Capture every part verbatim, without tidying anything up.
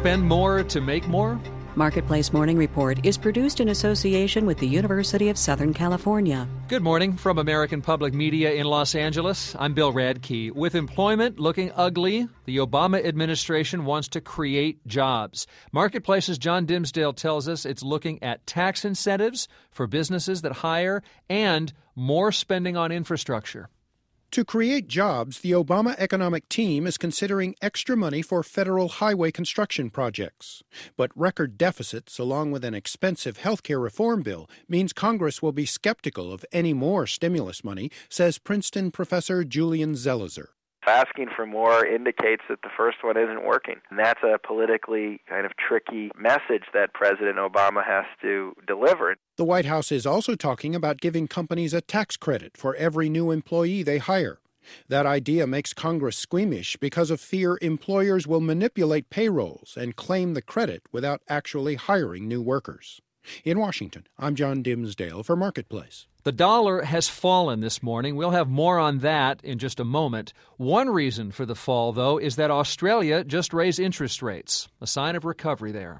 spend more to make more? Marketplace Morning Report is produced in association with the University of Southern California. Good morning from American Public Media in Los Angeles. I'm Bill Radke. With employment looking ugly, the Obama administration wants to create jobs. Marketplace's John Dimsdale tells us it's looking at tax incentives for businesses that hire and more spending on infrastructure. To create jobs, the Obama economic team is considering extra money for federal highway construction projects. But record deficits, along with an expensive health care reform bill, means Congress will be skeptical of any more stimulus money, says Princeton professor Julian Zelizer. Asking for more indicates that the first one isn't working. And that's a politically kind of tricky message that President Obama has to deliver. The White House is also talking about giving companies a tax credit for every new employee they hire. That idea makes Congress squeamish because of fear employers will manipulate payrolls and claim the credit without actually hiring new workers. In Washington, I'm John Dimsdale for Marketplace. The dollar has fallen this morning. We'll have more on that in just a moment. One reason for the fall, though, is that Australia just raised interest rates, a sign of recovery there.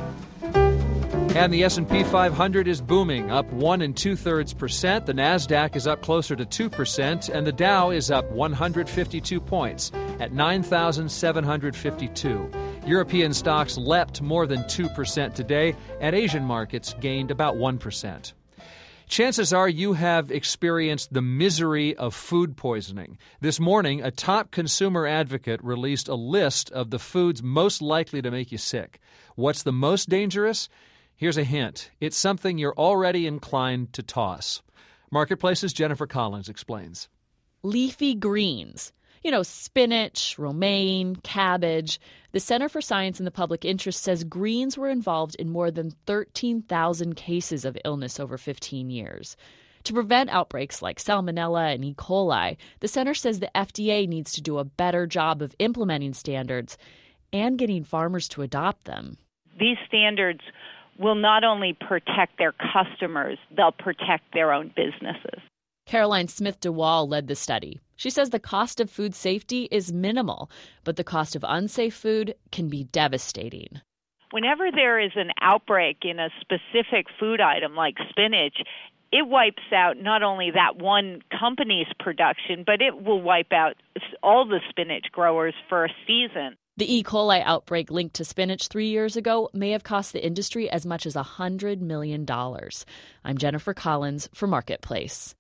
And the S and P five hundred is booming, up one and two-thirds percent. The NASDAQ is up closer to two percent, and the Dow is up one hundred fifty-two points at nine thousand seven hundred fifty-two. European stocks leapt more than two percent today, and Asian markets gained about one percent. Chances are you have experienced the misery of food poisoning. This morning, a top consumer advocate released a list of the foods most likely to make you sick. What's the most dangerous? Here's a hint. It's something you're already inclined to toss. Marketplace's Jennifer Collins explains. Leafy greens. You know, spinach, romaine, cabbage. The Center for Science in the Public Interest says greens were involved in more than thirteen thousand cases of illness over fifteen years. To prevent outbreaks like Salmonella and E. coli, the center says the F D A needs to do a better job of implementing standards and getting farmers to adopt them. These standards will not only protect their customers, they'll protect their own businesses. Caroline Smith DeWall led the study. She says the cost of food safety is minimal, but the cost of unsafe food can be devastating. Whenever there is an outbreak in a specific food item like spinach, it wipes out not only that one company's production, but it will wipe out all the spinach growers for a season. The E. coli outbreak linked to spinach three years ago may have cost the industry as much as one hundred million dollars. I'm Jennifer Collins for Marketplace.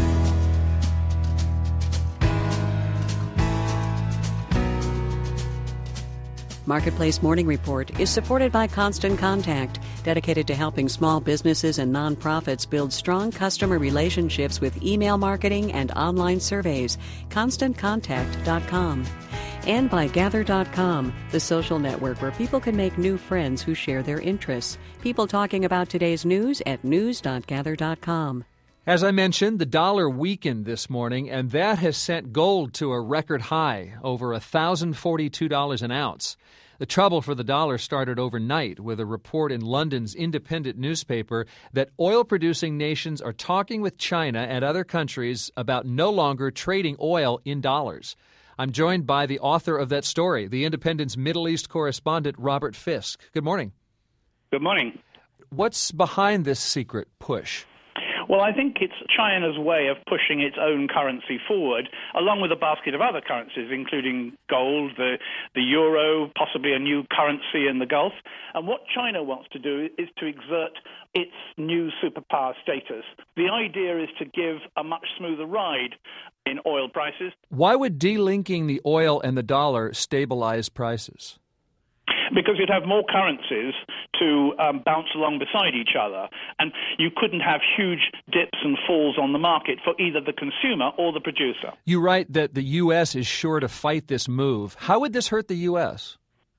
Marketplace Morning Report is supported by Constant Contact, dedicated to helping small businesses and nonprofits build strong customer relationships with email marketing and online surveys. constant contact dot com. And by Gather dot com, the social network where people can make new friends who share their interests. People talking about today's news at news dot gather dot com. As I mentioned, the dollar weakened this morning, and that has sent gold to a record high, over one thousand forty-two dollars an ounce. The trouble for the dollar started overnight with a report in London's independent newspaper that oil-producing nations are talking with China and other countries about no longer trading oil in dollars. I'm joined by the author of that story, the Independent's Middle East correspondent, Robert Fisk. Good morning. Good morning. What's behind this secret push? Well, I think it's China's way of pushing its own currency forward, along with a basket of other currencies, including gold, the, the euro, possibly a new currency in the Gulf. And what China wants to do is to exert its new superpower status. The idea is to give a much smoother ride in oil prices. Why would delinking the oil and the dollar stabilize prices? Because you'd have more currencies to um, bounce along beside each other, and you couldn't have huge dips and falls on the market for either the consumer or the producer. You write that the U S is sure to fight this move. How would this hurt the U S?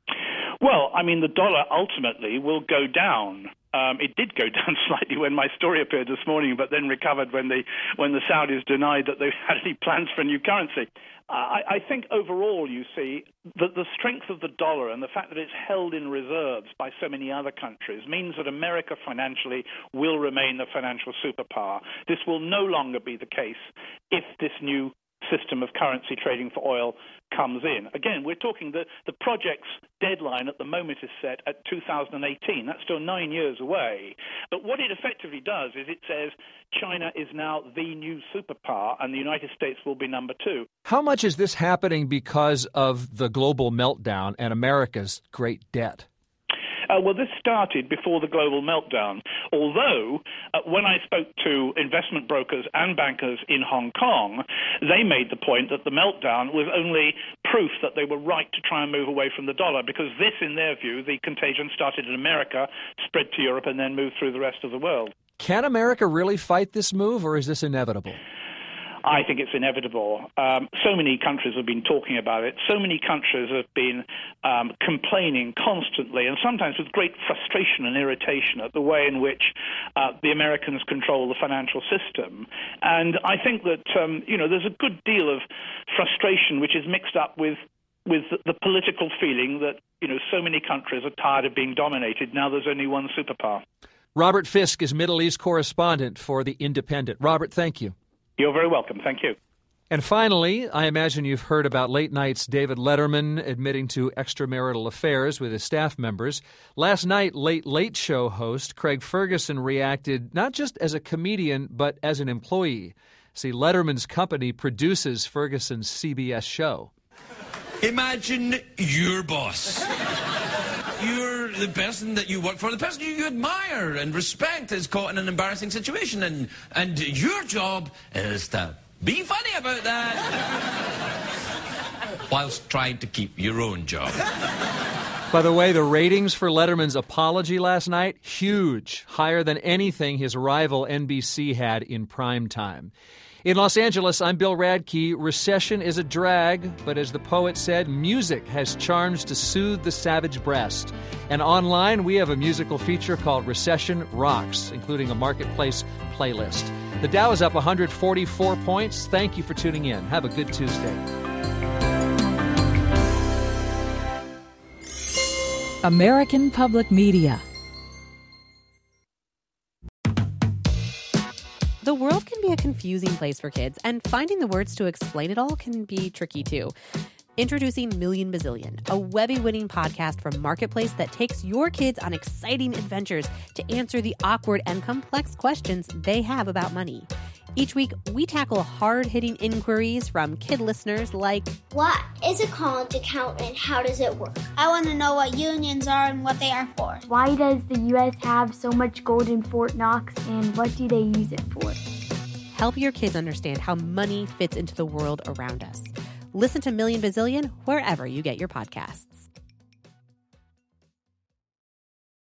Well, I mean, the dollar ultimately will go down. Um, it did go down slightly when my story appeared this morning, but then recovered when they when the Saudis denied that they had any plans for a new currency. I, I think overall, you see, that the strength of the dollar and the fact that it's held in reserves by so many other countries means that America financially will remain the financial superpower. This will no longer be the case if this new system of currency trading for oil comes in. Again, we're talking the, the project's deadline at the moment is set at two thousand eighteen. That's still nine years away. But what it effectively does is it says China is now the new superpower and the United States will be number two. How much is this happening because of the global meltdown and America's great debt? Uh, well, this started before the global meltdown, although uh, when I spoke to investment brokers and bankers in Hong Kong, they made the point that the meltdown was only proof that they were right to try and move away from the dollar, because this, in their view, the contagion started in America, spread to Europe, and then moved through the rest of the world. Can America really fight this move, or is this inevitable? I think it's inevitable. Um, so many countries have been talking about it. So many countries have been um, complaining constantly, and sometimes with great frustration and irritation at the way in which uh, the Americans control the financial system. And I think that um, you know there's a good deal of frustration which is mixed up with with the political feeling that you know so many countries are tired of being dominated. Now there's only one superpower. Robert Fisk is Middle East correspondent for The Independent. Robert, thank you. You're very welcome. Thank you. And finally, I imagine you've heard about late night's David Letterman admitting to extramarital affairs with his staff members. Last night, Late Late Show host Craig Ferguson reacted not just as a comedian, but as an employee. See, Letterman's company produces Ferguson's C B S show. Imagine your boss. You're the person that you work for, the person you admire and respect is caught in an embarrassing situation, and, and your job is to be funny about that whilst trying to keep your own job. By the way, the ratings for Letterman's apology last night, huge, higher than anything his rival N B C had in prime time. In Los Angeles, I'm Bill Radke. Recession is a drag, but as the poet said, music has charms to soothe the savage breast. And online, we have a musical feature called Recession Rocks, including a Marketplace playlist. The Dow is up one hundred forty-four points. Thank you for tuning in. Have a good Tuesday. American Public Media. The world can be a confusing place for kids, and finding the words to explain it all can be tricky too. Introducing Million Bazillion, a Webby-winning podcast from Marketplace that takes your kids on exciting adventures to answer the awkward and complex questions they have about money. Each week, we tackle hard-hitting inquiries from kid listeners like, what is a college account and how does it work? I want to know what unions are and what they are for. Why does the U S have so much gold in Fort Knox and what do they use it for? Help your kids understand how money fits into the world around us. Listen to Million Bazillion wherever you get your podcasts.